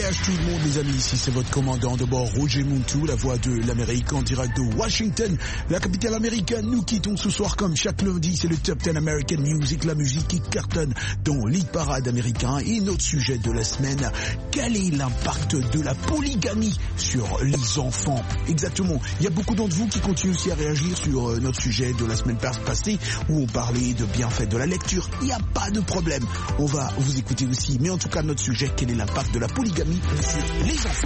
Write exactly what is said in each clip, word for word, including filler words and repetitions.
voyage tout le monde les amis, ici c'est votre commandant de bord Roger Muntu, la voix de l'Amérique en direct de Washington, la capitale américaine. Nous quittons ce soir comme chaque lundi, c'est le Top dix American Music, la musique qui cartonne dans l'hit parade américain. Et notre sujet de la semaine, quel est l'impact de la polygamie sur les enfants? Exactement, il y a beaucoup d'entre vous qui continuent aussi à réagir sur notre sujet de la semaine passée où on parlait de bienfaits de la lecture. Il n'y a pas de problème, on va vous écouter aussi, mais en tout cas notre sujet, quel est l'impact de la polygamie sur les enfants?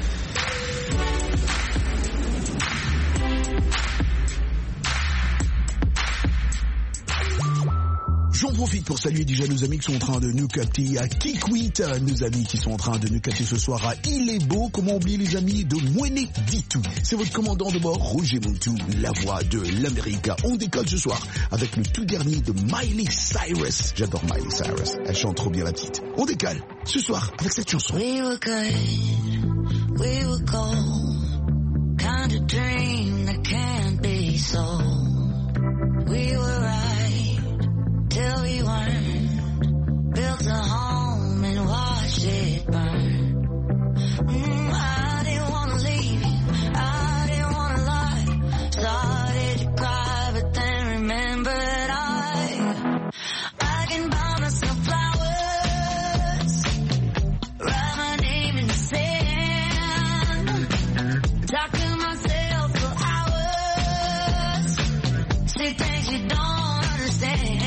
J'en profite pour saluer déjà nos amis qui sont en train de nous capter à Kikwit, nos amis qui sont en train de nous capter ce soir à Il est beau, comment oublier les amis de Mouené Ditou. C'est votre commandant de bord, Roger Muntu, la voix de l'Amérique. On décolle ce soir avec le tout dernier de Miley Cyrus. J'adore Miley Cyrus, elle chante trop bien la petite. On décolle ce soir avec cette chanson. We were good, we were gold, kind of dream that can't be sold. We were right till we weren't, built a home and watched it burn. Mm, I didn't wanna leave you, I didn't wanna lie, started to cry but then remembered I, I can buy myself flowers, write my name in the sand, talk to myself for hours, say things you don't understand.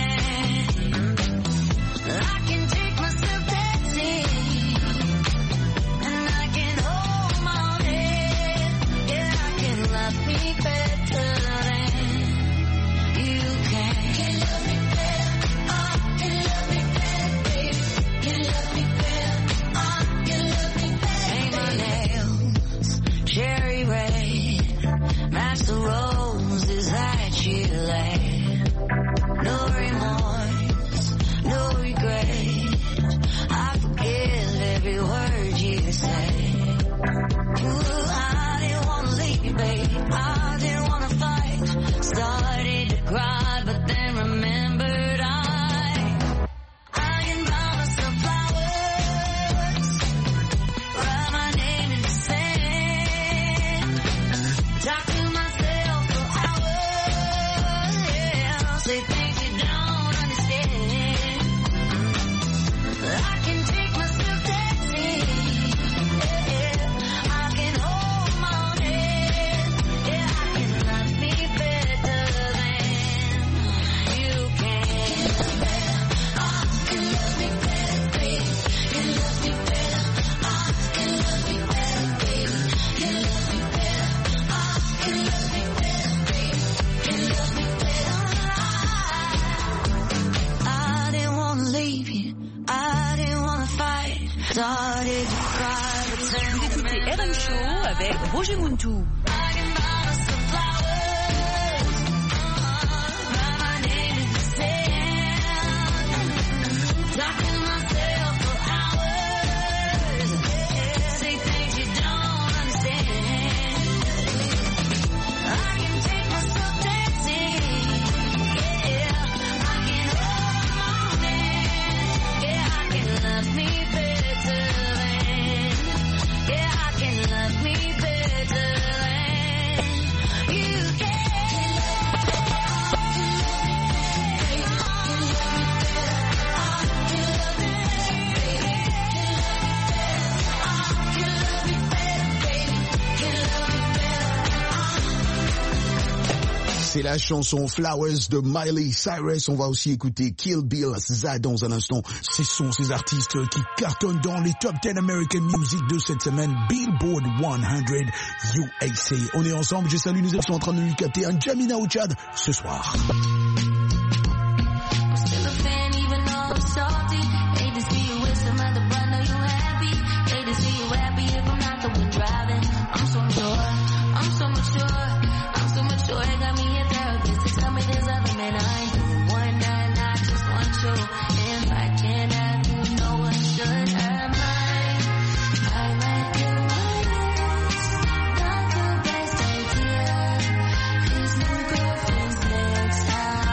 The roses that you laid, no remorse, no regret, I forgive every word you say. Ooh, I didn't wanna leave, babe, I didn't wanna fight, started to cry but then remembered I, I can buy myself flowers, write my name in the sand, talk to my say things you don't understand. I can take myself dancing, yeah. I can hold my own hand, yeah. I can love me better than you can. I can love me better, baby. Can love me better. I can love me better, baby. Can love me better. I can love me better, baby. Can love me better. Vous écoutez R M Show avec Roger Muntu. C'est la chanson Flowers de Miley Cyrus. On va aussi écouter Kill Bill Z dans un instant. Ce sont ces artistes qui cartonnent dans les Top dix American Music de cette semaine, Billboard cent U S A. On est ensemble, je salue nous qui sont en train de nous capter un Jamina au Tchad ce soir. Next time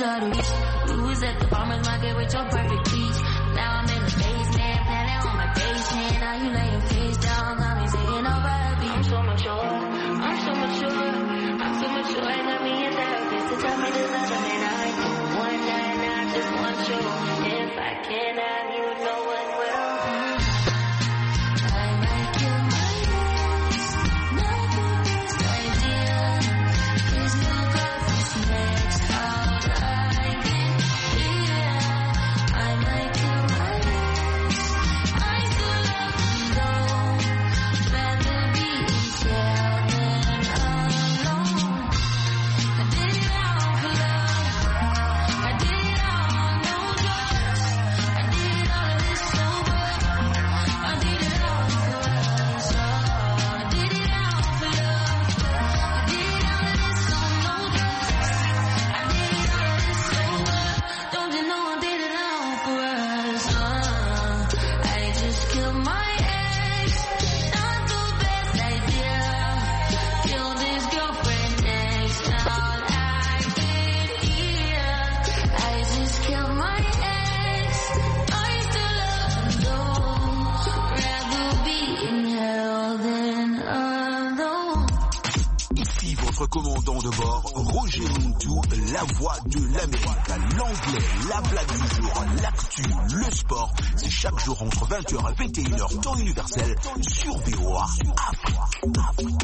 hard to reach. We was at the farmer's market with your perfect peach. Now I'm in the basement, planning on my basement. Now you lay your face down, got me taking over a beat. I'm so mature, I'm so mature, I'm so mature. And got me in therapist to tell me there's other men I know. One night, I just want you. If I can have you, no one will. I might kill my ex, not the best idea. Cause you got this next out I can hear. I might kill my ex, I still love you though. Rather be in jail than alone. I did it all for love. I did it all on no drugs. I did all of this sober. I did it all for us. Oh, I did it all for love. I did all of this on no drugs. I did all of this sober. Don't you know I did it all for us? Uh, I just killed my ex. Not the best idea. Killed his girlfriend next out I can hear. I just killed my ex. I still love him though. Rather be in hell than alone. Ici votre commandant de bord, Roger Muntu, la voix de l'Amérique. L'anglais, la blague du jour, l'actu, le sport, c'est chaque jour entre vingt heures et vingt et une heures temps universel sur V O A Afrique.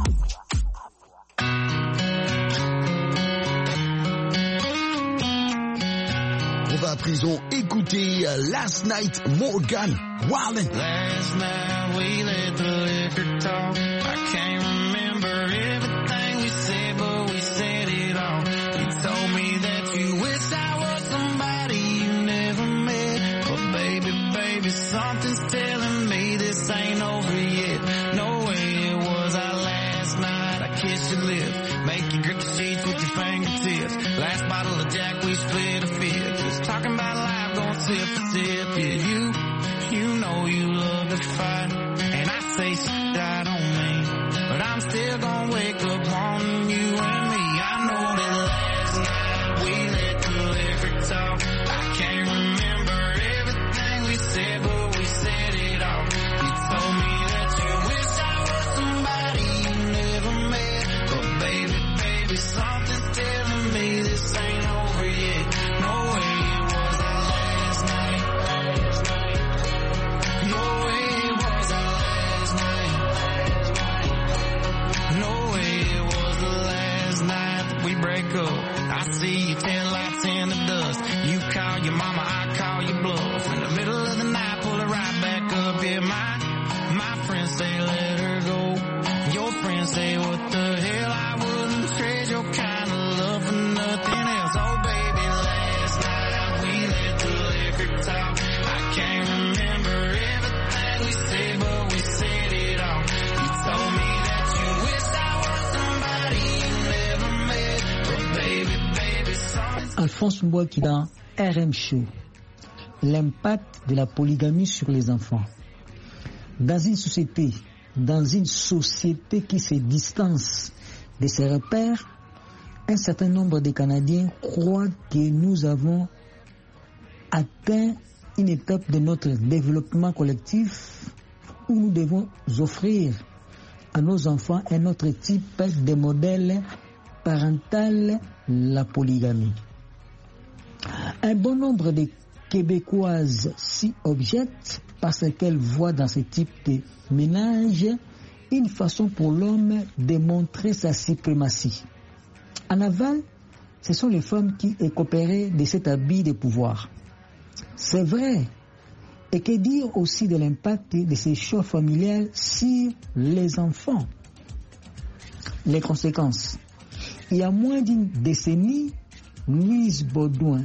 On va à prison écouter uh, Last Night Morgan Wallen. Last night we let the liquor talk. I can't remember everything we said, but we said it all. You told me that you wish I was somebody you never met. But baby, baby, something's telling me this ain't over yet. No way it was our last night. I kissed your lips, make you grip the sheets with your fingertips. Last bottle of Jack, we split a fifth. Just talking about life, going sip for sip. Yeah, you, you know you love to fight, and I say shit I don't mean, but I'm still gonna wake up wanting you and me. I know that last night we let the liquor talk. I can't remember everything we said, but we said it all. You told me that you wish I was somebody you never met, but baby, baby, something's telling me this ain't over yet. No way it was our last night. No way it was our last night. No way it was the last night that we break up. I see your taillights in the dust. You call your mama, I call your bluff. In the middle of the night, pull it right back up. Yeah, my, my friends say let her go. Your friends say what the hell, I wouldn't trade your kind of love for nothing else. Oh baby, last night we let the liquor talk. I can't remember everything we said, but we said it all. You told me that you wish I was somebody you never met, but baby, baby, something's... Alphonse Mbouakida, R M Show. L'impact de la polygamie sur les enfants. Dans une société, dans une société qui se distance de ses repères, un certain nombre de Canadiens croient que nous avons atteint une étape de notre développement collectif où nous devons offrir à nos enfants un autre type de modèle parental, la polygamie. Un bon nombre de Québécoises s'y objectent parce qu'elles voient dans ce type de ménage une façon pour l'homme de montrer sa suprématie. En aval, ce sont les femmes qui coopèrent de cet habit de pouvoir. C'est vrai. Et que dire aussi de l'impact de ces choix familiales sur les enfants? Les conséquences. Il y a moins d'une décennie, Louise Baudouin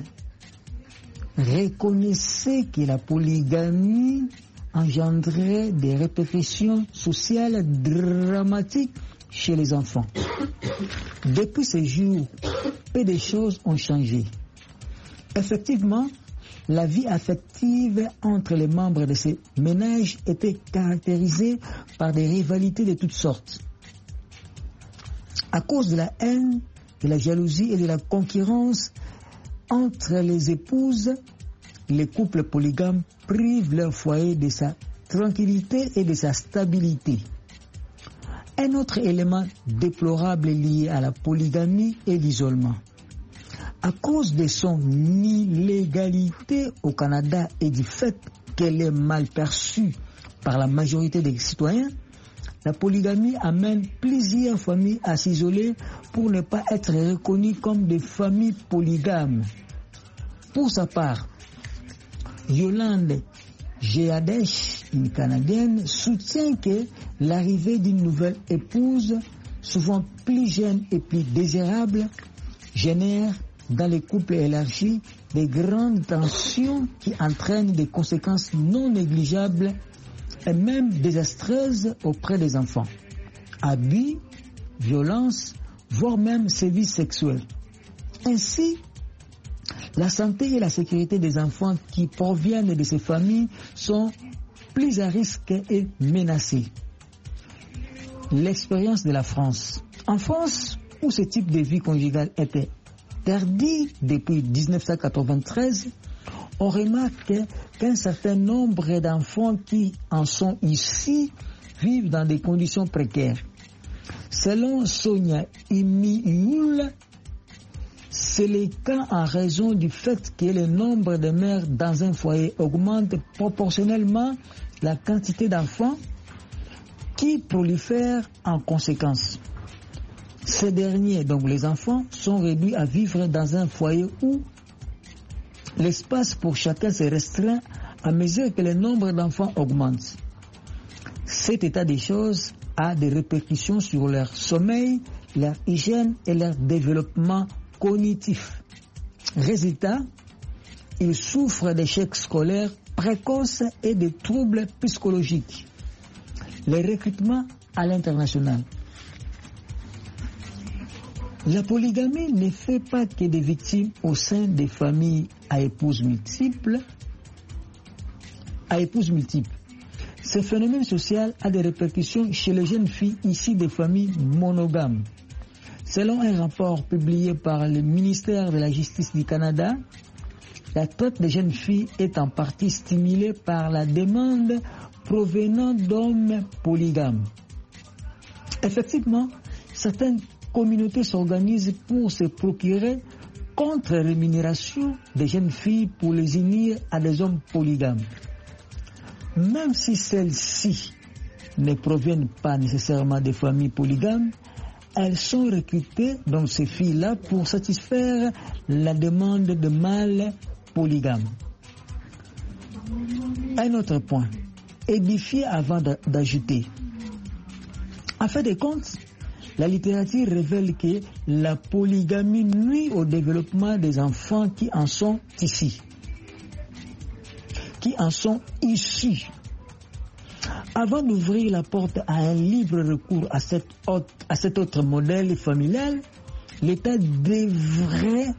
reconnaissait que la polygamie engendrait des répercussions sociales dramatiques chez les enfants. Depuis ce jour, peu de choses ont changé. Effectivement, la vie affective entre les membres de ces ménages était caractérisée par des rivalités de toutes sortes. À cause de la haine, de la jalousie et de la concurrence entre les épouses, les couples polygames privent leur foyer de sa tranquillité et de sa stabilité. Un autre élément déplorable lié à la polygamie est l'isolement. À cause de son illégalité au Canada et du fait qu'elle est mal perçue par la majorité des citoyens, la polygamie amène plusieurs familles à s'isoler pour ne pas être reconnues comme des familles polygames. Pour sa part, Yolande Géadesh, une Canadienne, soutient que l'arrivée d'une nouvelle épouse, souvent plus jeune et plus désirable, génère dans les couples élargis des grandes tensions qui entraînent des conséquences non négligeables et même désastreuses auprès des enfants. Abus, violence, voire même sévices sexuels. Ainsi, la santé et la sécurité des enfants qui proviennent de ces familles sont plus à risque et menacées. L'expérience de la France. En France, où ce type de vie conjugale était interdit depuis dix-neuf cent quatre-vingt-treize, on remarque qu'un certain nombre d'enfants qui en sont issus vivent dans des conditions précaires. Selon Sonia Imioul, c'est le cas en raison du fait que le nombre de mères dans un foyer augmente proportionnellement la quantité d'enfants qui prolifèrent en conséquence. Ces derniers, donc les enfants, sont réduits à vivre dans un foyer où l'espace pour chacun se restreint à mesure que le nombre d'enfants augmente. Cet état des choses a des répercussions sur leur sommeil, leur hygiène et leur développement cognitif. Résultat, ils souffrent d'échecs scolaires précoces et de troubles psychologiques. Les recrutements à l'international. La polygamie ne fait pas que des victimes au sein des familles à épouses multiples. À épouses multiples. Ce phénomène social a des répercussions chez les jeunes filles issues des familles monogames. Selon un rapport publié par le ministère de la Justice du Canada, la traite des jeunes filles est en partie stimulée par la demande provenant d'hommes polygames. Effectivement, certaines communautés s'organisent pour se procurer contre rémunération des jeunes filles pour les unir à des hommes polygames. Même si celles-ci ne proviennent pas nécessairement des familles polygames, elles sont recrutées, donc ces filles-là, pour satisfaire la demande de mâles polygames. Un autre point, édifier avant d'ajouter. En fin de compte, la littérature révèle que la polygamie nuit au développement des enfants qui en sont issus. Qui en sont issus. Avant d'ouvrir la porte à un libre recours à, cette autre, à cet autre modèle familial, l'État devrait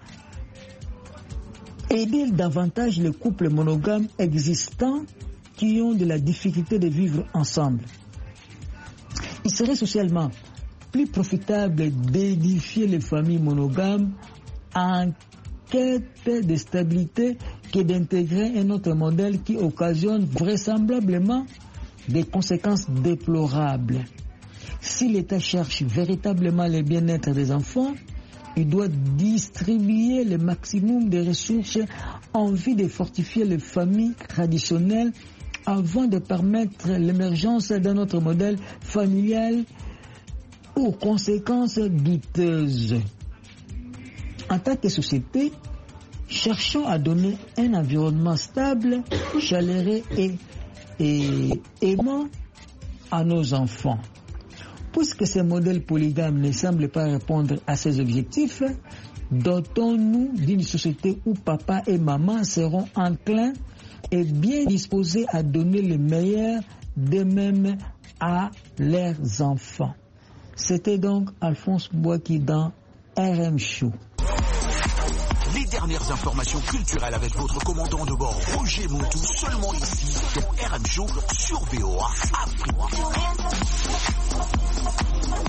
aider davantage les couples monogames existants qui ont de la difficulté de vivre ensemble. Il serait socialement plus profitable d'édifier les familles monogames en quête de stabilité que d'intégrer un autre modèle qui occasionne vraisemblablement des conséquences déplorables. Si l'État cherche véritablement le bien-être des enfants, il doit distribuer le maximum de ressources en vue de fortifier les familles traditionnelles avant de permettre l'émergence d'un autre modèle familial aux conséquences douteuses. En tant que société, cherchons à donner un environnement stable, chaleureux et, et aimant à nos enfants. Puisque ces modèles polygames ne semblent pas répondre à ces objectifs, dotons-nous d'une société où papa et maman seront enclins et bien disposés à donner le meilleur d'eux-mêmes à leurs enfants. C'était donc Alphonse Boaki dans R M Show. Les dernières informations culturelles avec votre commandant de bord Roger Montou, seulement ici dans R M Show sur V O A Afrique.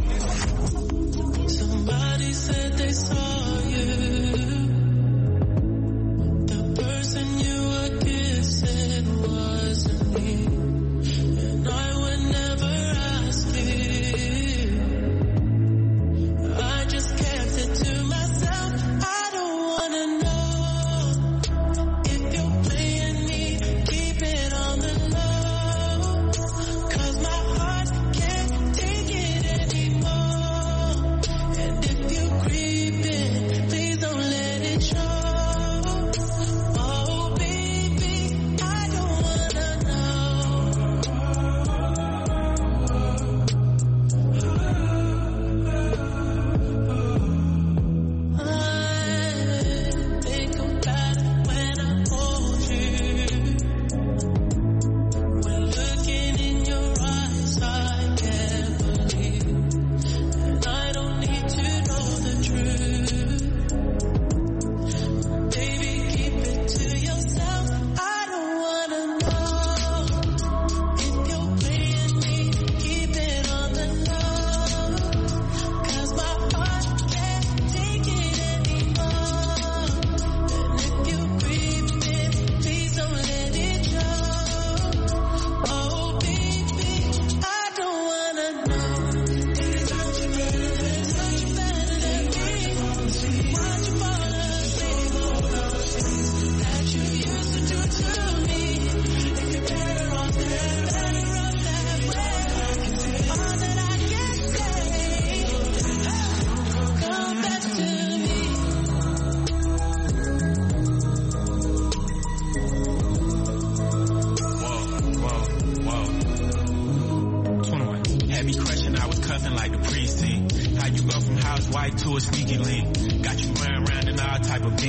Somebody said they saw you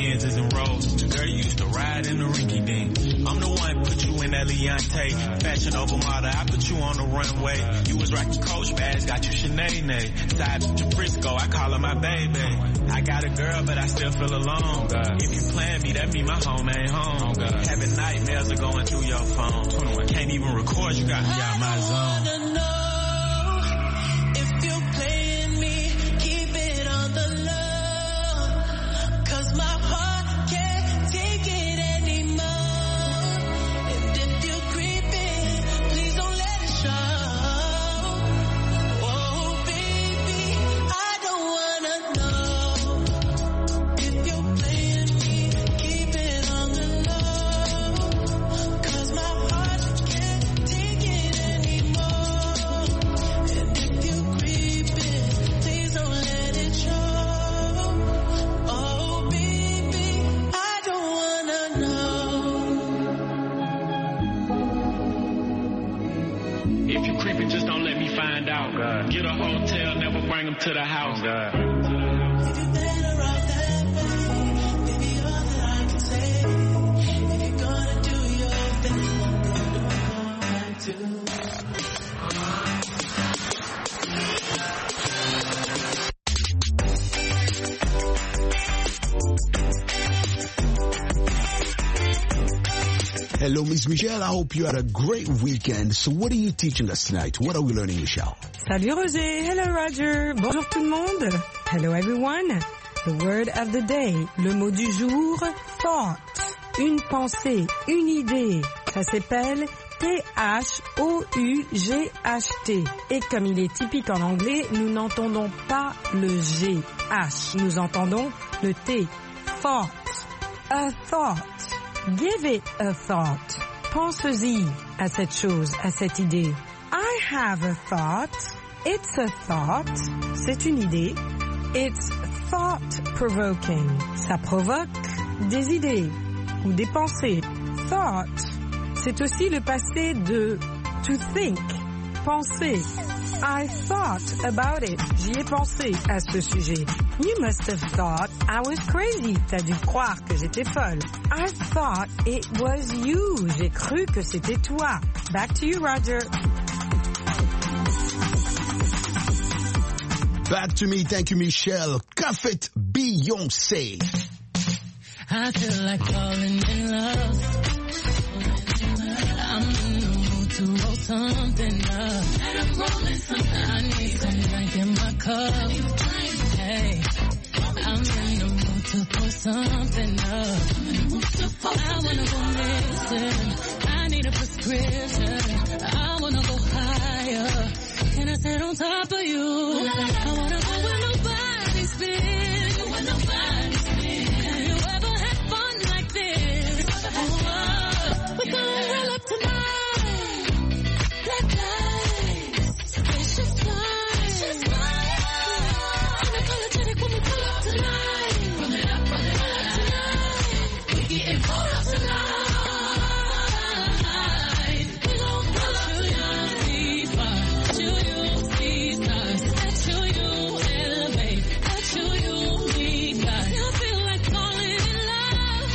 Benzes and Rolls. Girl, you used to ride in the rinky dink. I'm the one put you in that Leontay. Fashion over model, I put you on the runway. You was rocking Coach bags, got you Sinead. Side to Frisco, I call her my baby. I got a girl, but I still feel alone. God. If you plan me, that mean my home ain't home. God. Having nightmares are going through your phone. twenty-one Can't even record, you got me out my zone. I wanna know. Get a hotel, never bring them to the house. God. Hello, Miss Michelle. I hope you had a great weekend. So what are you teaching us tonight? What are we learning, Michelle? Salut Roger. Hello Roger. Bonjour tout le monde. Hello everyone. The word of the day. Le mot du jour, thought. Une pensée, une idée. Ça s'appelle T H O U G H T. Et comme il est typique en anglais, nous n'entendons pas le G H. Nous entendons le T. Thought. A thought. Give it a thought. Pense-y à cette chose, à cette idée. I have a thought. It's a thought. C'est une idée. It's thought-provoking. Ça provoque des idées ou des pensées. Thought, c'est aussi le passé de to think, penser. I thought about it. J'y ai pensé à ce sujet. You must have thought I was crazy. T'as dû croire que j'étais folle. I thought it was you. J'ai cru que c'était toi. Back to you, Roger. Back to me. Thank you, Michelle. Cuff it, Beyoncé. I feel like falling in love. I'm in the mood to roll something up. And I'm rolling something. I need some drink in my cup. Hey, I'm in the mood to pour something up. I wanna go missing. I need a prescription. I wanna go higher. Can I sit on top of you? I wanna go where nobody's been. Where nobody's been. Have you ever had fun like this? Oh, we're gonna roll up tonight. Black lights, precious fire. Unapologetic when we pull up tonight. Roll it up, roll it up tonight. We getting rolled up tonight. We gon' roll up tonight. Deeper, you, you, see stars. That's you, you elevate. That's you, you need God. I feel like falling in love.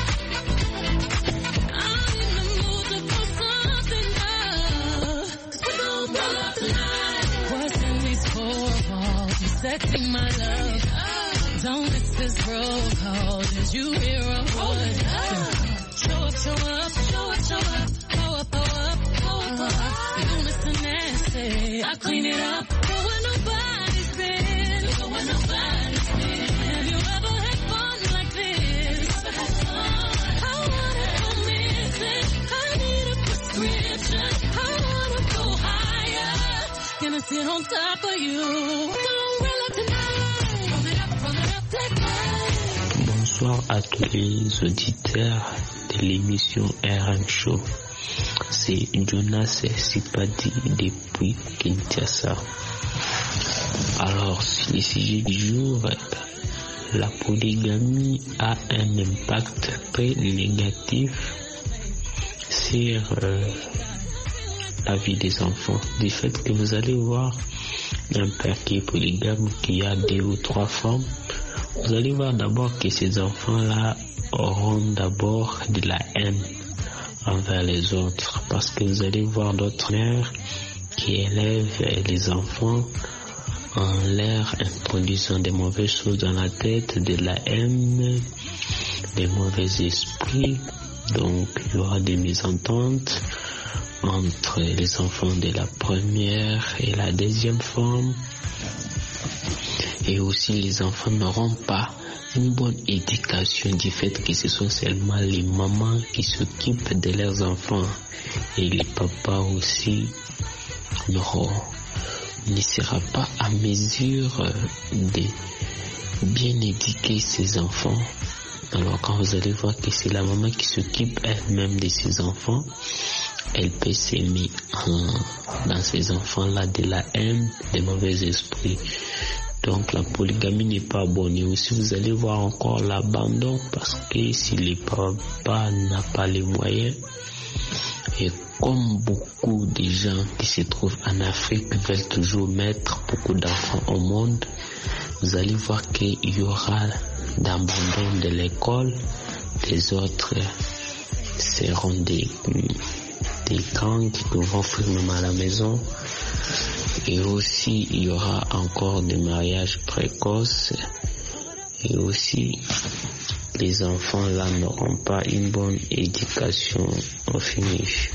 I'm in the mood to put something up. 'Cause we gon' roll up tonight. What's in these four walls? You sexing my love. Don't miss this roll call. Did you hear a word? Show up, show up, show up, show up. Pull up, pull up, pull up, pull up. You Mister Nasty. I clean it up. Go where nobody's been. Go where nobody's been. Have you ever had fun like this? I wanna go missing. I need a prescription. I wanna go higher. Gonna sit on top of you. Don't roll up tonight. Roll it up, roll it up, black light. Bonsoir à tous les auditeurs de l'émission R M Show. C'est Jonas Sipadi depuis Kinshasa. Alors, sur le sujet du jour, la polygamie a un impact très négatif sur euh, la vie des enfants. Du fait que vous allez voir un père qui est polygame, qui a deux ou trois femmes, Vous allez voir d'abord que ces enfants-là auront d'abord de la haine envers les autres, parce que vous allez voir d'autres mères qui élèvent les enfants en leur introduisant des mauvaises choses dans la tête, de la haine, des mauvais esprits. Donc il y aura des mésententes entre les enfants de la première et la deuxième forme. Et aussi les enfants n'auront pas une bonne éducation du fait que ce sont seulement les mamans qui s'occupent de leurs enfants, et les papas aussi n'auront, ne sera pas à mesure de bien éduquer ses enfants. Alors quand vous allez voir que c'est la maman qui s'occupe elle-même de ses enfants, elle peut s'aimer dans ces enfants-là de la haine, des mauvais esprits. Donc la polygamie n'est pas bonne. Et aussi vous allez voir encore l'abandon, parce que si le papa n'a pas les moyens, et comme beaucoup de gens qui se trouvent en Afrique veulent toujours mettre beaucoup d'enfants au monde, vous allez voir qu'il y aura d'abandon de l'école, les autres seront des, des gangs qui devront faire même à la maison. Et aussi, il y aura encore des mariages précoces. Et aussi, les enfants là n'auront pas une bonne éducation au finish.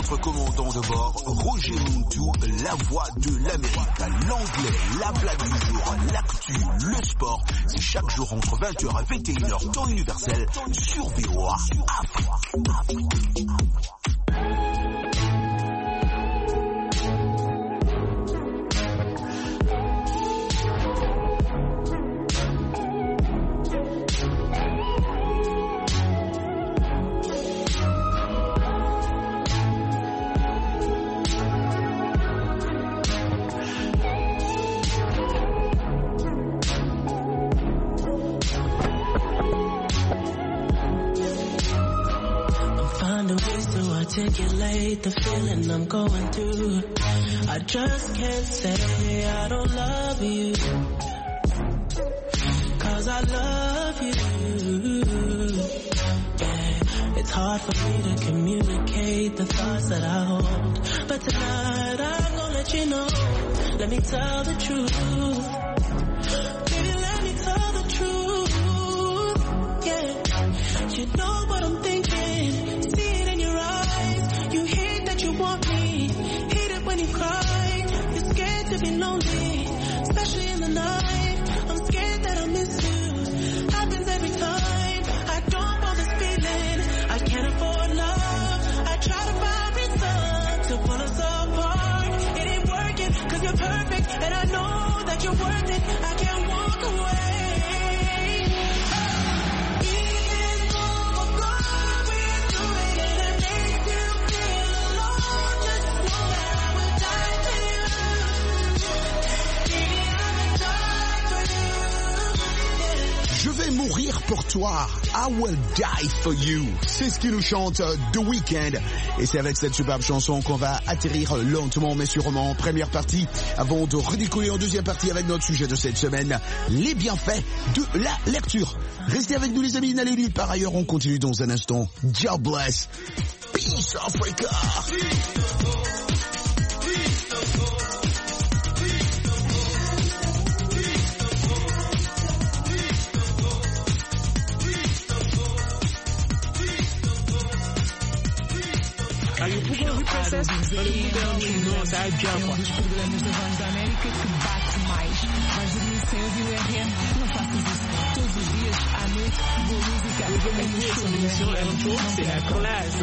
votre commandant de bord, Roger Muntu, la voix de l'Amérique. L'anglais, la blague du jour, l'actu, le sport, c'est chaque jour entre vingt heures et vingt et une heures, temps universel, sur V O A Afrique. Articulate the feeling I'm going through. I just can't say I don't love you, 'cause I love you. Yeah, it's hard for me to communicate the thoughts that I hold, but tonight I'm gonna let you know. Let me tell the truth. Baby, let me tell the truth. Yeah, you know what I'm thinking. See it in your eyes. You hate that you want me. Hate it when you cry. You're scared to be lonely, especially in the night. I'm scared that I'll miss you. Happens every time. I don't want this feeling. I can't afford love. I try to find reason to pull us apart. It ain't working 'cause you're perfect, and I know that you're worth it. I can't walk away. Je vais mourir pour toi, I will die for you. C'est ce qui nous chante The Weeknd. Et c'est avec cette superbe chanson qu'on va atterrir lentement mais sûrement en première partie, avant de redécoller en deuxième partie avec notre sujet de cette semaine, les bienfaits de la lecture. Restez avec nous les amis, n'allez nulle part ailleurs, on continue dans un instant. God bless. Peace Africa. Princess, um dos programas da Voz da América que bate mais. Vais dormir sem ouvir o R M? Não faças isso. Todos os dias, à noite, boa música. Essa émission R M Show, c'est la classe.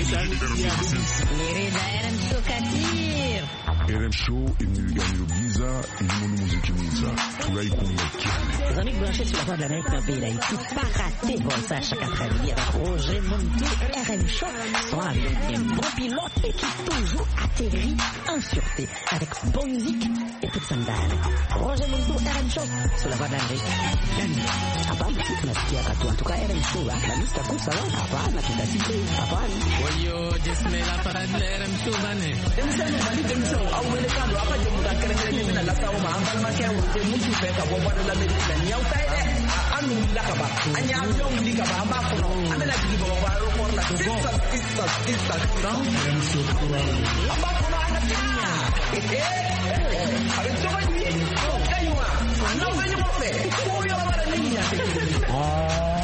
R M Show imilingani Giza, Limonu Muziki Muza. Les amis branchés sur la Voix de l'Amérique dans le pays d'Haïti, pas rater Volsa chaque après-midi avec Roger Muntu, R M Show, sont avec un bon pilote et qui toujours atterrit en sûreté avec bonne musique et toute sandale. Roger Muntu, R M Show, sur la Voix de l'Amérique. Hapana, tunasikia katu, en tout cas R M Show, la liste à course, hapana, tutasite, hapana. Oyo, jismela para de R M Show, bane. Emsano, mali temso, awele kando, apa jemuta kere mina la sawo ma ambal ma ke Roger Muntu fe ka Voix de l'Amérique ni yaw tay de anu la ka ba anya yaw li ka ba ba ko no amela di bo ba ro por la ko ista ista non R M Show ko ba ko na ana tinya eh eh a ver yo voy bien kaywa no venyo mo fe ko yo la bara niña ah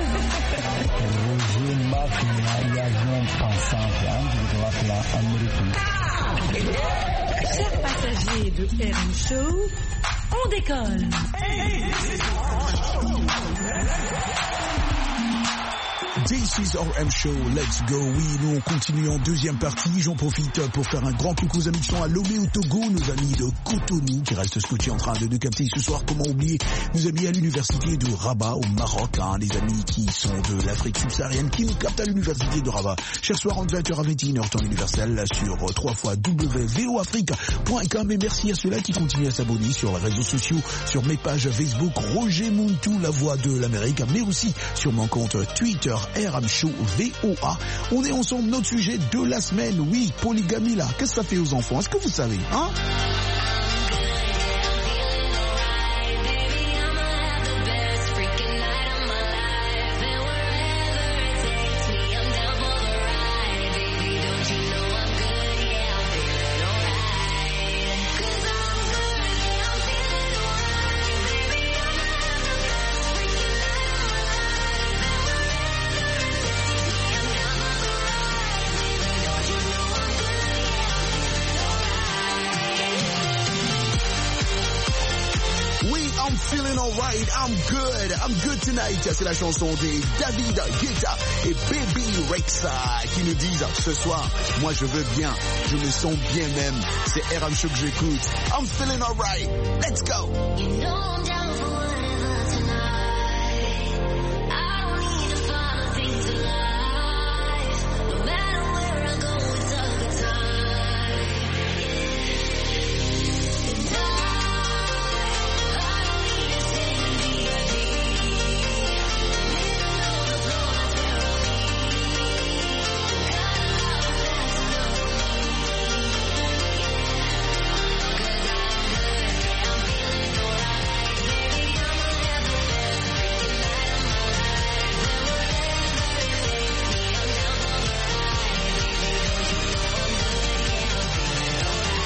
Roger Mafia il y a un pensant hein de la américaine. Chers passagers de R M Show, on décolle. This is R M Show, let's go. Oui, nous on continue en deuxième partie. J'en profite pour faire un grand coucou aux amis qui sont à Lomé au Togo, nos amis de Cotonou qui restent scotchés en train de nous capter ce soir. Comment oublier nos amis à l'université de Rabat au Maroc, hein, les amis qui sont de l'Afrique subsaharienne qui nous captent à l'université de Rabat. Chaque soir entre vingt heures à vingt et une heures temps universel sur trois fois w v o afrique point com. Et merci à ceux-là qui continuent à s'abonner sur les réseaux sociaux, sur mes pages Facebook Roger Muntu, la voix de l'Amérique, mais aussi sur mon compte Twitter R M Show V O A. On est ensemble, notre sujet de la semaine. Oui, polygamie là, qu'est-ce que ça fait aux enfants? Est-ce que vous savez, hein? feeling alright, I'm good, I'm good tonight. C'est la chanson de David Guetta et Baby Rexa qui nous disent ce soir, moi je veux bien, je me sens bien même. C'est R M Show que j'écoute. I'm feeling alright. Let's go. You know I'm down for whatever tonight. I don't need to follow things alive. No matter where I go, it's a good time. And I, I don't need to stay in V I P. Living on the floor, that's where I'll be. Got a lot of fast enough for me. Cause I'm good, yeah, I'm feeling alright. Baby, I'ma have the best freaking night of my life. And whatever it takes me, I'm down for the ride. Baby, don't you know I'm good, yeah, I'm feeling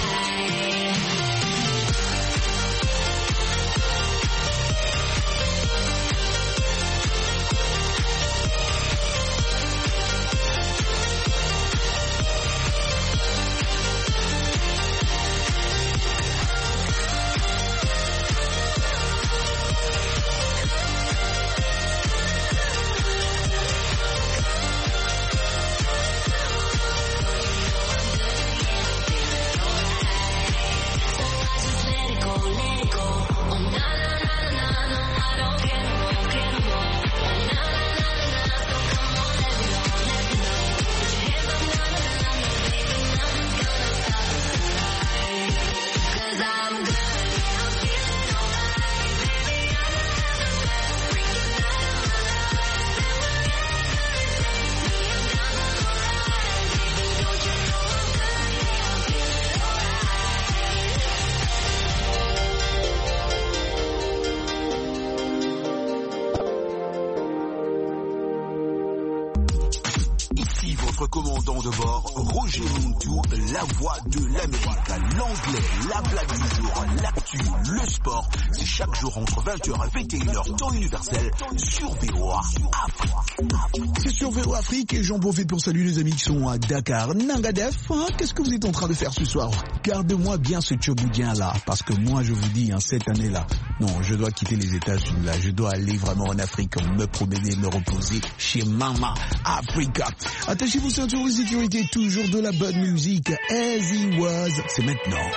commandant de bord, Roger Montou, la voix de l'Amérique, l'anglais, la blague du jour, l'actu, le sport, c'est chaque jour entre vingt heures et vingt et une heures, temps universel, sur V O A Afrique. C'est sur V O A Afrique et j'en profite pour saluer les amis qui sont à Dakar. Nangadef, hein, qu'est-ce que vous êtes en train de faire ce soir? Garde-moi bien ce tchoboudien là, parce que moi je vous dis, hein, cette année-là, non, je dois quitter les États-Unis là, je dois aller vraiment en Afrique, me promener, me reposer chez Mama Africa. Attachez vos ceintures de sécurité, toujours de la bonne musique, as he was, c'est maintenant.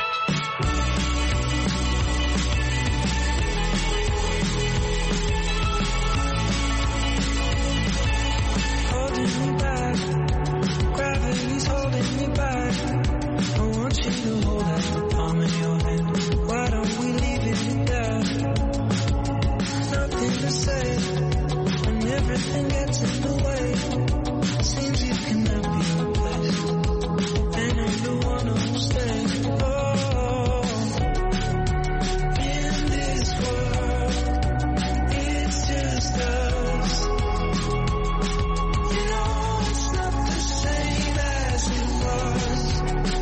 Holding me back, gravity's holding me back. I want you to hold out the palm of your hand. Why don't we leave it there? Nothing to say, when everything gets in the way. Seems you cannot be replaced, and I'm the one who'll stay. Oh, in this world, it's just us. You know it's not the same as it was.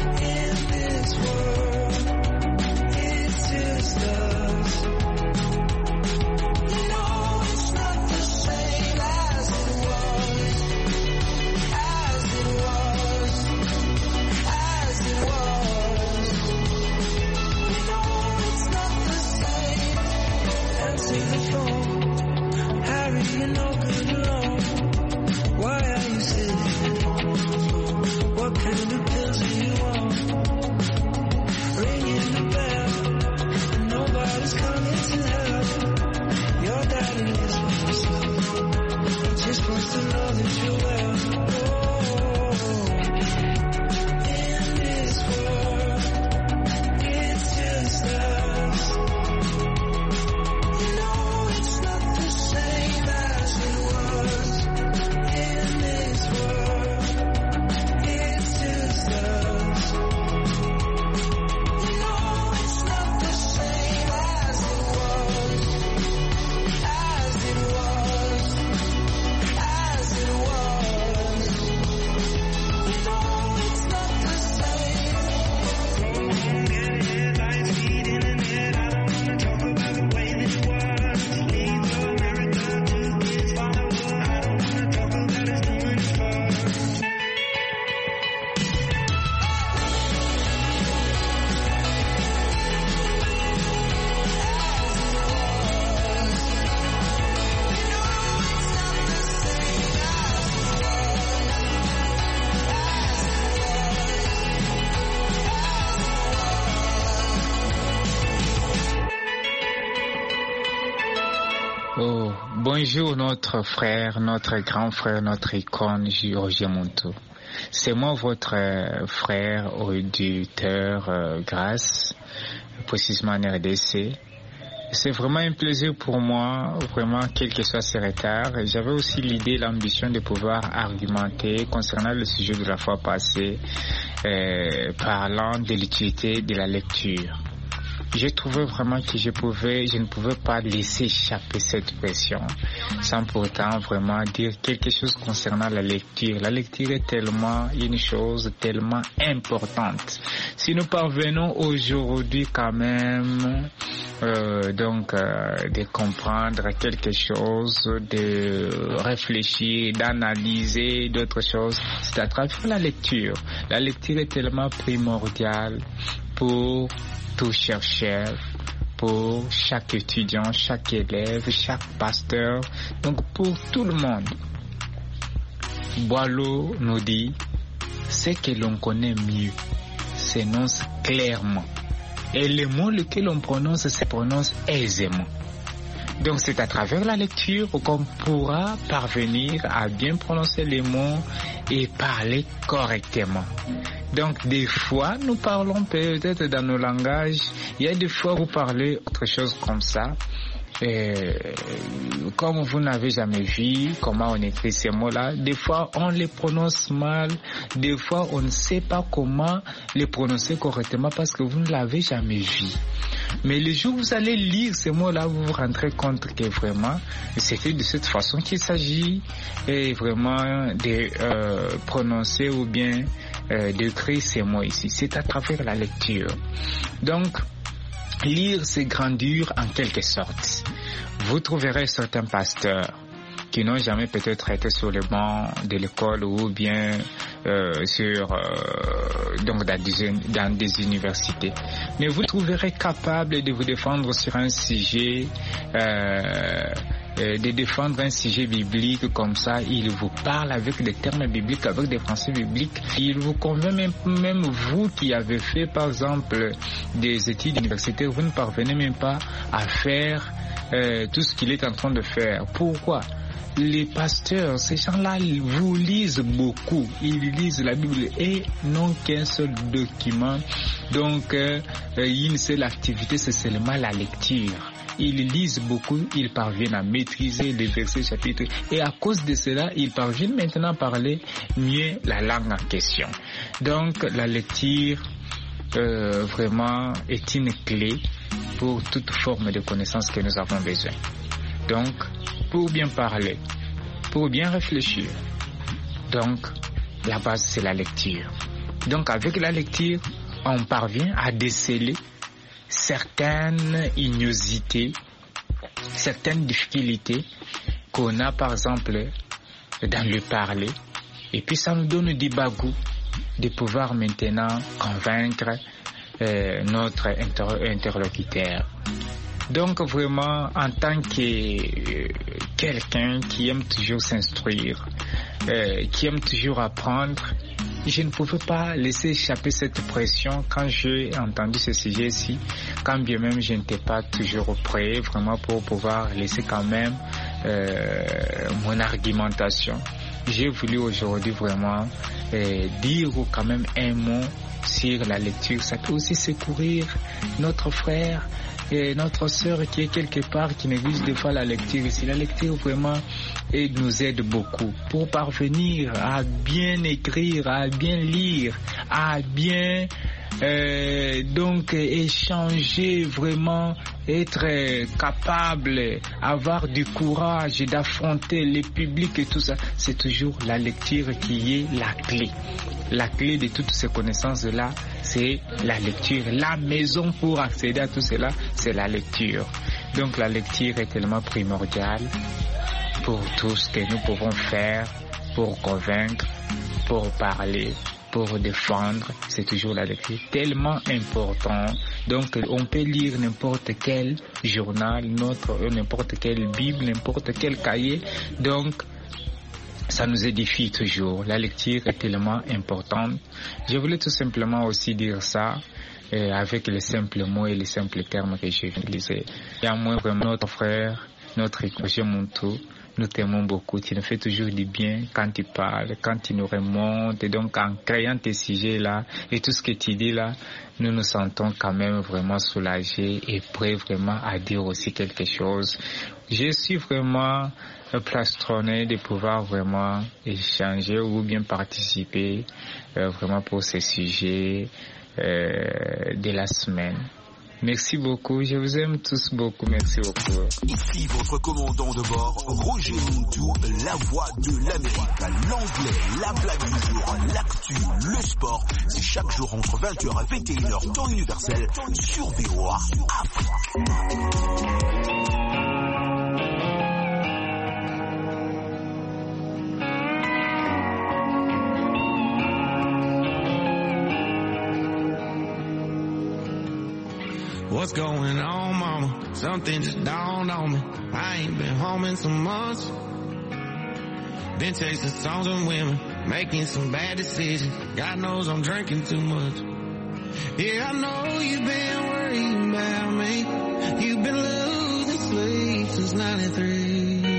Bonjour notre frère, notre grand frère, notre icône, Roger Monteau. C'est moi votre euh, frère auditeur euh, grâce, précisément en R D C. C'est vraiment un plaisir pour moi, vraiment, quel que soit ces retards. J'avais aussi l'idée, l'ambition de pouvoir argumenter concernant le sujet de la fois passée, euh, parlant de l'utilité de la lecture. J'ai trouvé vraiment que je pouvais, je ne pouvais pas laisser échapper cette pression sans pourtant vraiment dire quelque chose concernant la lecture. La lecture est tellement une chose tellement importante. Si nous parvenons aujourd'hui quand même euh, donc euh, de comprendre quelque chose, de réfléchir, d'analyser d'autres choses, c'est à travers la lecture. La lecture est tellement primordiale pour tout chercheur, pour chaque étudiant, chaque élève, chaque pasteur, donc pour tout le monde. Boileau nous dit, ce que l'on connaît mieux s'énonce clairement. Et les mots que l'on prononce se prononcent aisément. Donc c'est à travers la lecture qu'on pourra parvenir à bien prononcer les mots et parler correctement. Donc des fois nous parlons peut-être dans nos langages, il y a des fois vous parlez autre chose comme ça, et comme vous n'avez jamais vu comment on écrit ces mots-là, des fois on les prononce mal, des fois on ne sait pas comment les prononcer correctement parce que vous ne l'avez jamais vu. Mais le jour où vous allez lire ces mots-là, vous vous rendrez compte que vraiment, c'est de cette façon qu'il s'agit et vraiment de euh, prononcer ou bien euh, d'écrire ces mots ici. C'est à travers la lecture. Donc, lire, c'est grandir en quelque sorte. Vous trouverez certains pasteurs qui n'ont jamais peut-être été sur le banc de l'école ou bien euh, sur euh, donc dans des, dans des universités. Mais vous trouverez capable de vous défendre sur un sujet, euh, de défendre un sujet biblique comme ça. Il vous parle avec des termes bibliques, avec des principes bibliques. Il vous convainc même, même vous qui avez fait par exemple des études universitaires, vous ne parvenez même pas à faire euh, tout ce qu'il est en train de faire. Pourquoi? Les pasteurs, ces gens-là, ils vous lisent beaucoup. Ils lisent la Bible et n'ont qu'un seul document. Donc, euh, une seule activité, c'est seulement la lecture. Ils lisent beaucoup, ils parviennent à maîtriser les versets, chapitres. Et à cause de cela, ils parviennent maintenant à parler mieux la langue en question. Donc, la lecture, euh, vraiment, est une clé pour toute forme de connaissance que nous avons besoin. Donc, pour bien parler, pour bien réfléchir. Donc, la base, c'est la lecture. Donc, avec la lecture, on parvient à déceler certaines ignosité, certaines difficultés qu'on a, par exemple, dans le parler. Et puis, ça nous donne du bagou de pouvoir maintenant convaincre euh, notre inter- interlocuteur. Donc vraiment, en tant que euh, quelqu'un qui aime toujours s'instruire, euh, qui aime toujours apprendre, je ne pouvais pas laisser échapper cette pression quand j'ai entendu ce sujet-ci, quand bien même je n'étais pas toujours prêt vraiment pour pouvoir laisser quand même euh, mon argumentation. J'ai voulu aujourd'hui vraiment euh, dire quand même un mot sur la lecture. Ça peut aussi secourir notre frère et notre sœur qui est quelque part, qui néglige des fois la lecture. Ici, la lecture vraiment et nous aide beaucoup pour parvenir à bien écrire, à bien lire, à bien euh, donc échanger, vraiment être capable, avoir du courage d'affronter les publics et tout ça. C'est toujours la lecture qui est la clé. La clé de toutes ces connaissances-là, c'est la lecture. La maison pour accéder à tout cela, c'est la lecture. Donc la lecture est tellement primordiale pour tout ce que nous pouvons faire, pour convaincre, pour parler, pour défendre. C'est toujours la lecture. Tellement important. Donc on peut lire n'importe quel journal, notre, n'importe quelle Bible, n'importe quel cahier. Donc ça nous édifie toujours. La lecture est tellement importante. Je voulais tout simplement aussi dire ça euh, avec les simples mots et les simples termes que j'ai utilisés. Et à moi, vraiment, notre frère, notre Roger Montou. Nous t'aimons beaucoup, tu nous fais toujours du bien quand tu parles, quand tu nous remontes. Et donc en créant tes sujets là et tout ce que tu dis là, nous nous sentons quand même vraiment soulagés et prêts vraiment à dire aussi quelque chose. Je suis vraiment plastronné de pouvoir vraiment échanger ou bien participer euh, vraiment pour ces sujets euh, de la semaine. Merci beaucoup, je vous aime tous beaucoup, merci beaucoup. Ici votre commandant de bord, Roger Montou, la voix de l'Amérique. L'anglais, la blague du jour, l'actu, le sport, c'est chaque jour entre vingt heures et vingt et une heures, temps universel, sur V O A Afrique. What's going on, mama? Something just dawned on me. I ain't been home in some months. Been chasing songs and women, making some bad decisions. God knows I'm drinking too much. Yeah, I know you've been worrying about me. You've been losing sleep since ninety-three.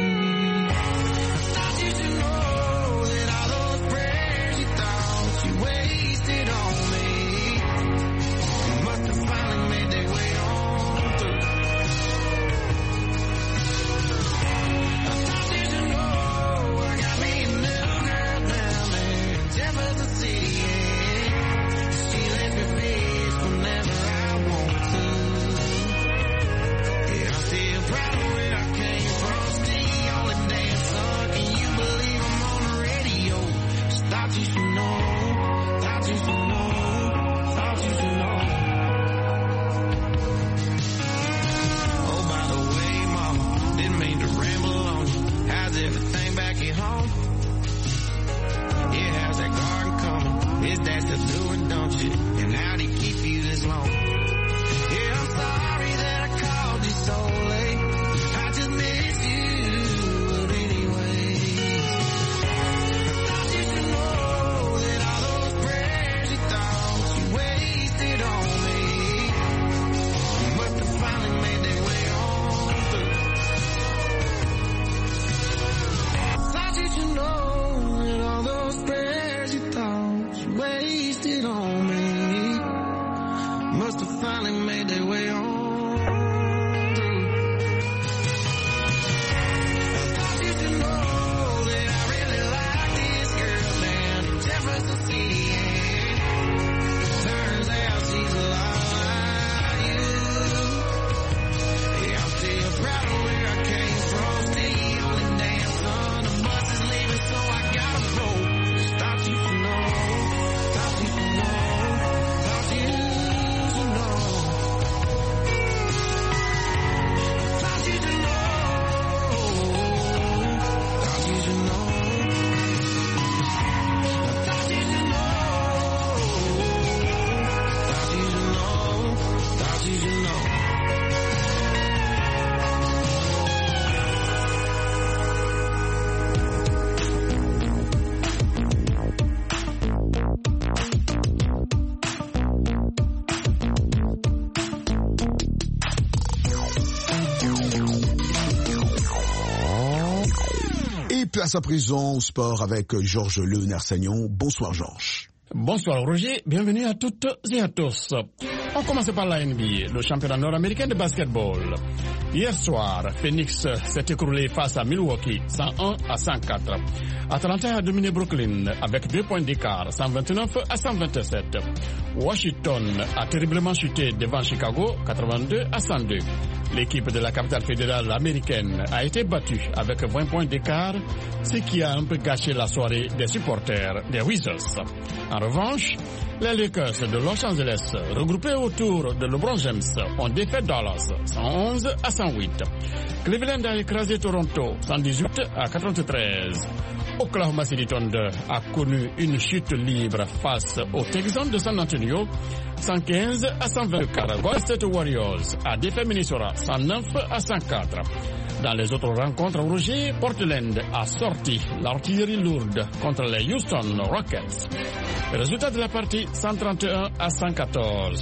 Place à présent au sport avec Georges Le Nersagnon. Bonsoir Georges. Bonsoir Roger, bienvenue à toutes et à tous. On commence par la N B A, le championnat nord-américain de basketball. Hier soir, Phoenix s'est écroulé face à Milwaukee, cent un à cent quatre. Atlanta a dominé Brooklyn avec deux points d'écart, cent vingt-neuf à cent vingt-sept. Washington a terriblement chuté devant Chicago, quatre-vingt-deux à cent deux. L'équipe de la capitale fédérale américaine a été battue avec vingt points d'écart, ce qui a un peu gâché la soirée des supporters des Wizards. En revanche, les Lakers de Los Angeles, regroupés autour de LeBron James, ont défait Dallas, cent onze à cent huit. Cleveland a écrasé Toronto, cent dix-huit à quatre-vingt-treize. Oklahoma City Thunder a connu une chute libre face aux Texans de San Antonio, cent quinze à cent vingt-quatre. Golden State Warriors a défait Minnesota, cent neuf à cent quatre. Dans les autres rencontres, Roger, Portland a sorti l'artillerie lourde contre les Houston Rockets. Le résultat de la partie, cent trente et un à cent quatorze.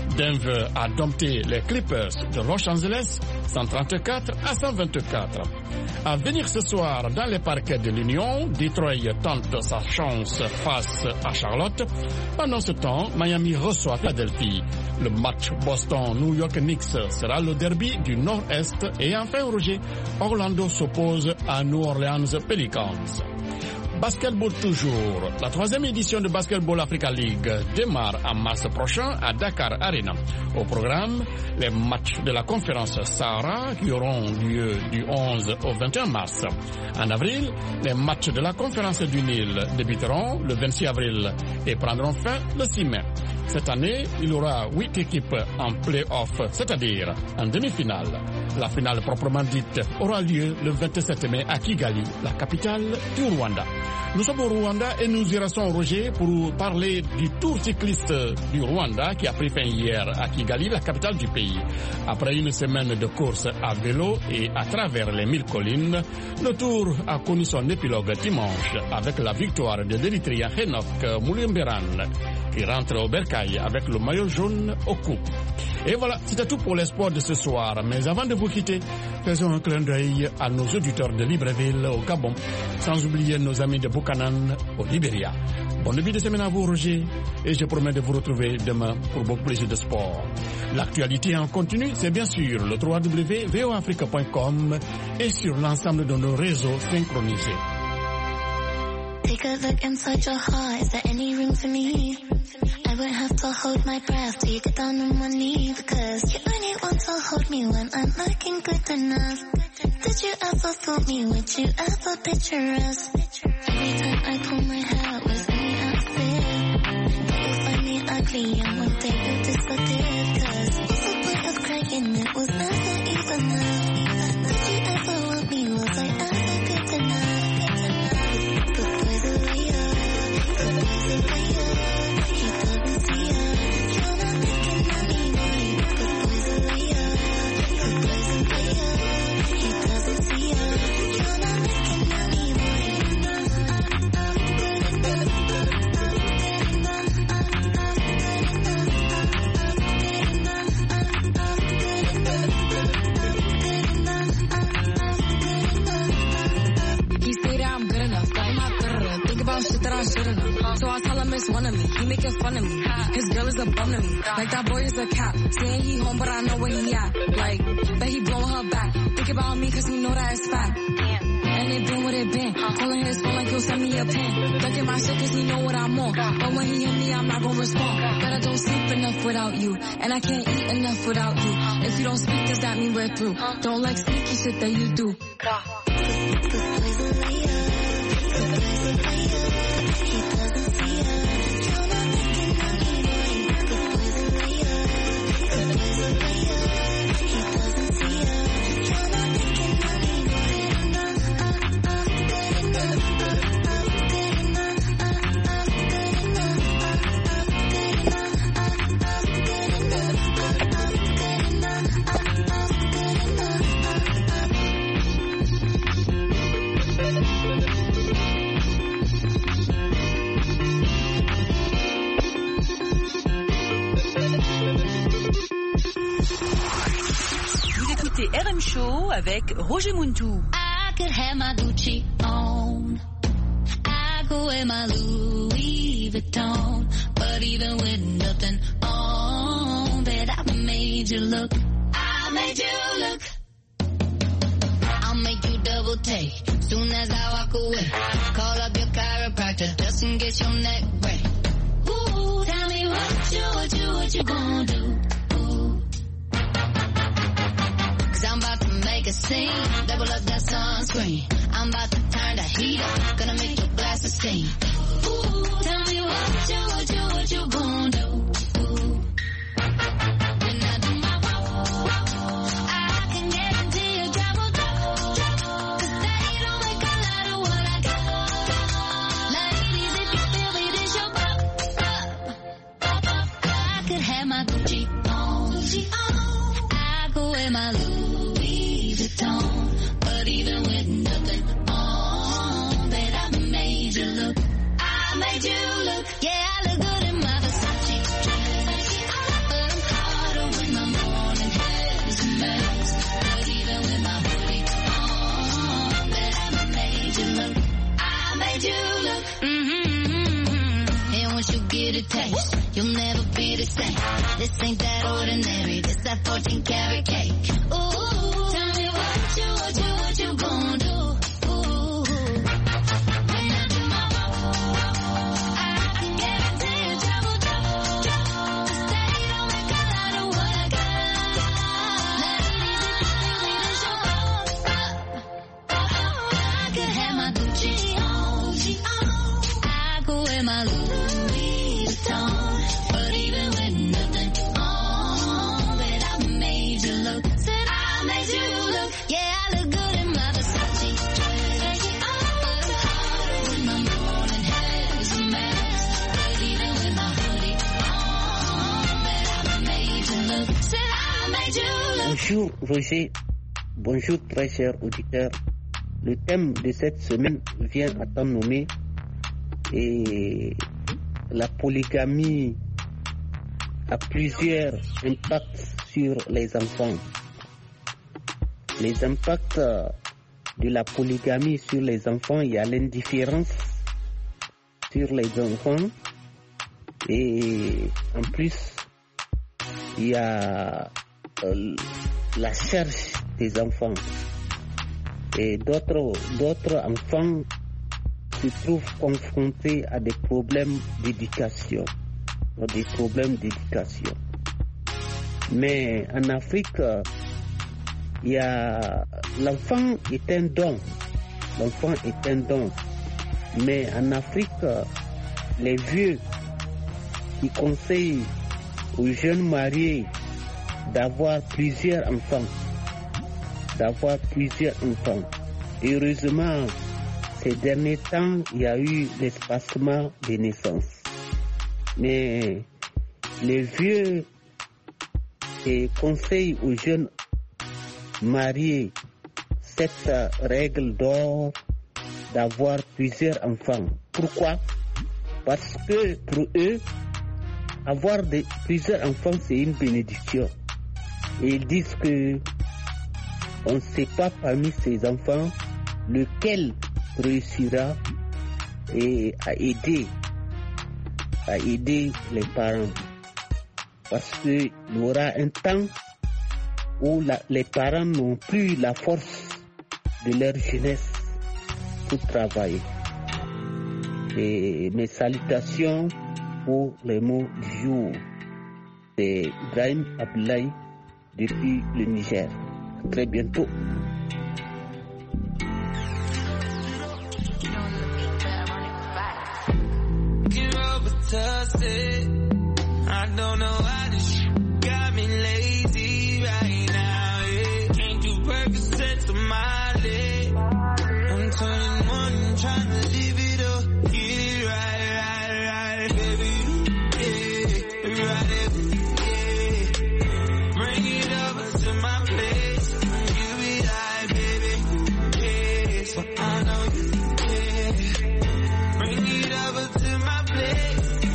Denver a dompté les Clippers de Los Angeles cent trente-quatre à cent vingt-quatre. À venir ce soir dans les parquets de l'Union, Detroit tente sa chance face à Charlotte. Pendant ce temps, Miami reçoit Philadelphie. Le match Boston-New York Knicks sera le derby du Nord-Est. Et enfin, Roger, Orlando s'oppose à New Orleans Pelicans. Basketball toujours. La troisième édition de Basketball Africa League démarre en mars prochain à Dakar Arena. Au programme, les matchs de la conférence Sahara qui auront lieu du onze au vingt et un mars. En avril, les matchs de la conférence du Nil débuteront le vingt-six avril et prendront fin le six mai. Cette année, il y aura huit équipes en play-off, c'est-à-dire en demi-finale. La finale proprement dite aura lieu le vingt-sept mai à Kigali, la capitale du Rwanda. Nous sommes au Rwanda et nous y restons, Roger, pour parler du tour cycliste du Rwanda qui a pris fin hier à Kigali, la capitale du pays. Après une semaine de course à vélo et à travers les mille collines, le tour a connu son épilogue dimanche avec la victoire de l'Érythréen Enoch Moulimberan qui rentre au bercail avec le maillot jaune au cou. Et voilà, c'était tout pour l'espoir de ce soir. Mais avant de vous quitter, faisons un clin d'œil à nos auditeurs de Libreville au Gabon, sans oublier nos amis de Buchanan au Libéria. Bon début de semaine à vous, Roger, et je promets de vous retrouver demain pour beaucoup plus de sport. L'actualité en continu, c'est bien sûr le w w w point v o africa point com et sur l'ensemble de nos réseaux synchronisés. Take a look inside your heart, is there any room for me? I won't have to hold my breath till you get down on one knee, because you only want to hold me when I'm looking good enough. Did you ever fool me? Would you ever picture us? Every time I pull my hair out with any outfit, people find me ugly and one day you'll disappear, cause what's the point of crying? It was never even enough. Did you ever want me? Was I ever good enough? Shit that I shouldn't have. So I tell him it's one of me. He making fun of me. His girl is a bum to me. Like that boy is a cat. Saying he home, but I know where he at. Like, bet he blowing her back. Think about me cause he know that it's fat. And it been what it been. Calling his phone like he'll send me a pin. Ducking my shit cause he know what I'm on. But when he hit me, I'm not gonna respond. But I don't sleep enough without you. And I can't eat enough without you. If you don't speak, does that mean we're through? Don't like sneaky shit that you do. R M Show avec Roger Muntu. I could have my Gucci on. I go wear my Louis Vuitton. But even with nothing on, bet I made you look. I made you look. I'll make you double take soon as I walk away. Call up your chiropractor just in case your neck break. Ooh, tell me what you, what you, what you gonna do? I'm about to make a scene, double up that sunscreen. I'm about to turn the heat up, gonna make your glasses steam. Ooh, tell me what you, what you, what you gonna do? Ooh. When I do my walk, I can guarantee you trouble, cause they don't make a lot of what I got. Ladies, if you feel me, this your pop, pop. I could have my Gucci on, Gucci on. I go wear my Louis Vuitton, but even with nothing on, bet I made you look. I made you look. Yeah, I look good in my Versace dress, but I'm you'll never be the same. This ain't that ordinary, this that fourteen karat cake. Ooh, tell me what you, what you, what you gon' do? Ooh, when I do my walk, I, I guarantee you trouble, trouble, trouble. To stay don't make a lot of what I got. Let it easy, easy to show up. I could have my Gucci on, I could wear my Louis Vuitton, but even with nothing on, bet I made you look. Said I made you look. Yeah, I look good in my Versace dress. I work harder when my morning hair is a mess, but even with my hoodie on, bet I made you look. Said I made you look. Bonjour Roger, bonjour très chers auditeurs. Le thème de cette semaine vient à temps nommé et la polygamie a plusieurs impacts sur les enfants. Les impacts de la polygamie sur les enfants, il y a l'indifférence sur les enfants et en plus il y a euh, la charge des enfants. Et d'autres, d'autres enfants se trouvent confrontés à des problèmes d'éducation, des problèmes d'éducation. Mais en Afrique, il y a l'enfant est un don, l'enfant est un don. Mais en Afrique, les vieux qui conseillent aux jeunes mariés d'avoir plusieurs enfants. d'avoir plusieurs enfants. Heureusement, ces derniers temps, il y a eu l'espacement des naissances. Mais les vieux et conseillent aux jeunes mariés cette règle d'or d'avoir plusieurs enfants. Pourquoi? Parce que pour eux, avoir des, plusieurs enfants, c'est une bénédiction. Et ils disent que on ne sait pas parmi ces enfants lequel réussira et à aider, à aider les parents. Parce qu'il y aura un temps où la, les parents n'ont plus la force de leur jeunesse pour travailler. Et mes salutations pour les mots du jour. C'est Ibrahim Abdoulaye depuis le Niger. À très bientôt. I don't know why this shit got me lazy right now, yeah. Can't do Percocets on my leg. I'm twenty-one and trying to live it up. Get it right, right, right, baby. Yeah, right it, yeah. Bring it over to my place. You be like, baby, yeah. So I know you, yeah. Bring it over to my place.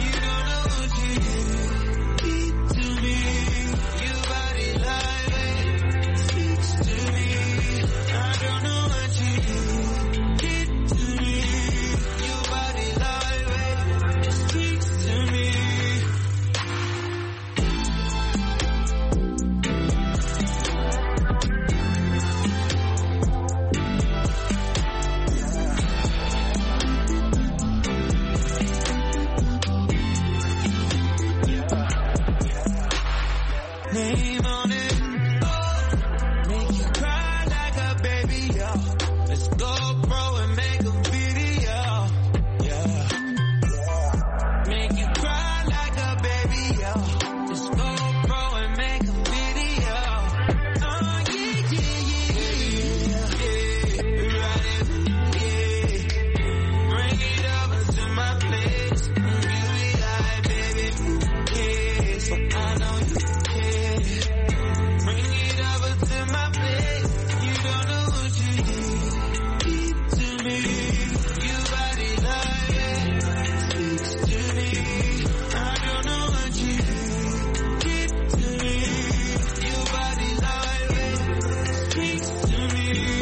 Name on it, make you cry like a baby, yo. Let's go, bro, and make a video, yeah. Make you cry like a baby, yo. Let's go, bro, and make a video. Oh, yeah, yeah, yeah, yeah, yeah. Right it, yeah. Bring it over to my place. You be like, baby, yeah. So I know you. Bring it over to my place. You don't know what you need to me. You body like it speaks to me. I don't know what you need to me. You body like it speaks to me.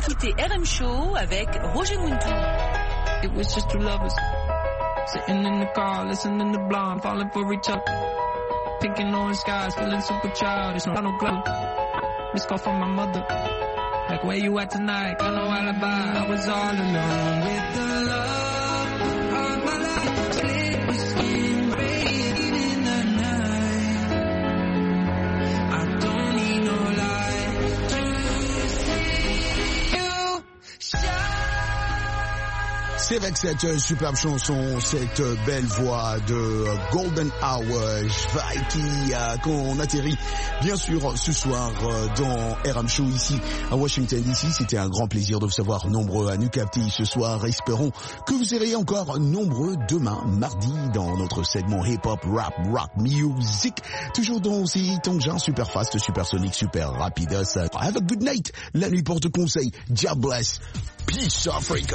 écoutez R M Show avec Roger Muntu. It was just two lovers sitting in the car, listening to Blonde, falling for each other. Pink and orange skies, feeling super childish. No, no glow. Missed call from my mother. Like, where you at tonight? Got no alibi. I was all alone with the love of my life. Split with skin, rain in the night. I don't need no light to see you shine. C'est avec cette superbe chanson, cette belle voix de Golden Hour qui a qu'on atterrit bien sûr ce soir dans R M Show ici à Washington D C. C'était un grand plaisir de vous savoir nombreux à nous capter ce soir. Espérons que vous serez encore nombreux demain, mardi, dans notre segment hip-hop, rap, rock, music. Toujours dans ces tangents super fast, super sonic, super rapidos. Have a good night. La nuit porte conseil. God bless. Peace Africa.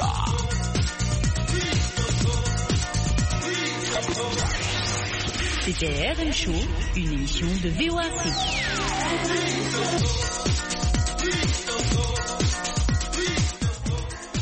C'était R M Show, une émission de V O A C.